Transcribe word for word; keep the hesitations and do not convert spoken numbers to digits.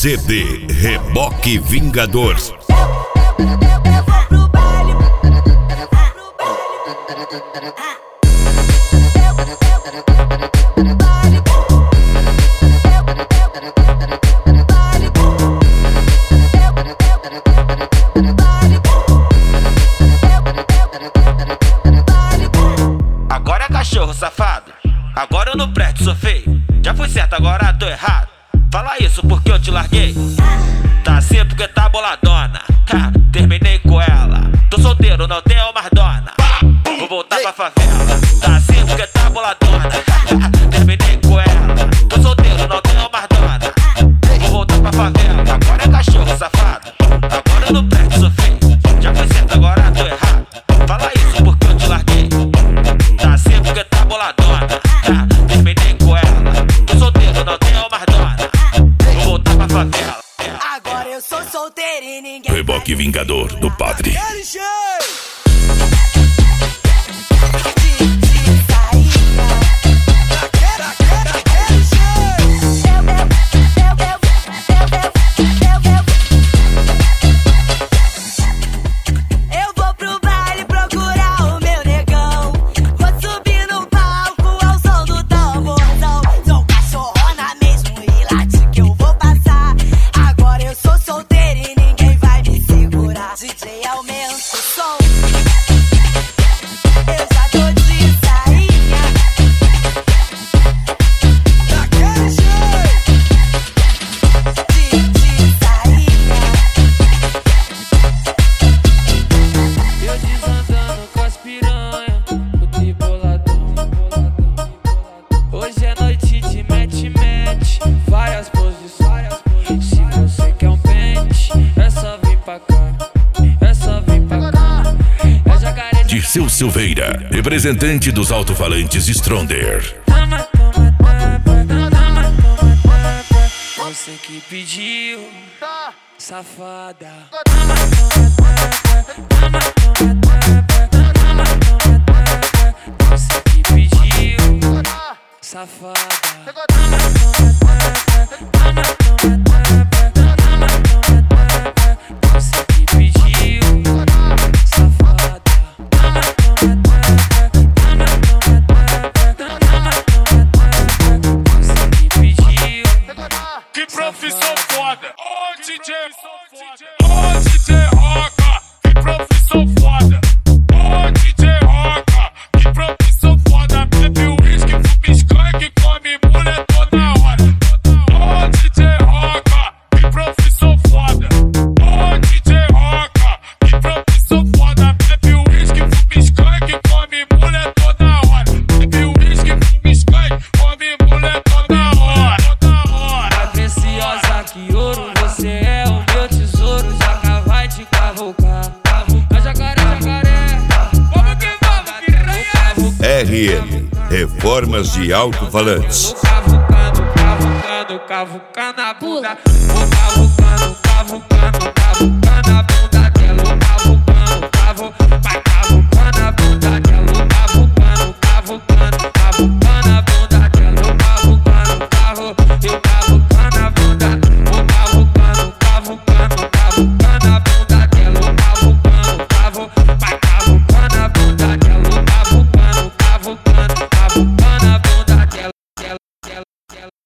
C D Reboque Vingador. Agora é cachorro safado, agora eu não presto, sou feio. Já fui certo, agora tô errado. Fala isso porque eu te larguei. Tá assim porque tá boladona. Ha, terminei com ela. Tô solteiro, não tenho mais dona. Vou voltar pra favela. Tá assim porque tá boladona. Ha, terminei com ela. Tô solteiro, não tenho mais dona. Vou voltar pra favela. Agora é cachorro safado, agora eu não presto, sou feio. Já fui certo, agora tô errado. Fala isso porque eu te larguei. Tá assim porque tá boladona. Ha, terminei com ela. Tô solteiro, não tenho mais dona. Vou voltar pra favela. Agora eu sou solteiro e ninguém. Reboque Vingador do Padre. Eu vou pro baile procurar o meu negão. Vou subir no palco ao som do tamborzão. Sou cachorrona mesmo e late que eu vou passar. Agora eu sou solteira e ninguém vai me segurar. D J, aumenta o som. Eu já tô de sainha. Daquele jeito. De, de sainha. Eu desandando com as piranha, o de boladão. Hoje é noite de mete-mete, várias posições. Se você quer um pente, é só vir pra cá, é só vir pra cá. É jacaré de Dirceu Silveira, representante dos alto-falantes Stronder. tama, toma, tapa, tama, toma, tapa. Você que pediu, safada. Tama, toma, tapa, tama, toma, tapa, tama, toma, tapa. Você que pediu, safada. Tama, toma, tapa, tama, toma, tapa, tama, toma, tapa. Você que pediu, safada. Tama, toma, tapa, tama, toma, tapa, tama, toma, tapa. Você que pediu. Que profissão foda! Ô D J, ô D J Roca, que profissão foda! Ô D J Roca, que profissão foda! Bebe uísque, fuma skunk, come mulher toda hora. Ô D J Roca, que profissão foda! Ô D J Roca, que profissão foda! Bebe uísque, fuma skunk, come mulher toda hora. Bebe uísque, fuma skunk, come mulher toda hora. Toda hora. A preciosa que ouro, você é o meu tesouro. Jaca vai te cavucar. A jacaré, jacaré. Vamos que vamos, piranha. R M Reformas de Alto-Falantes. Cavucando, cavucando, cavucando a bunda. Vou cavucando, cavucando, cavucando a bunda.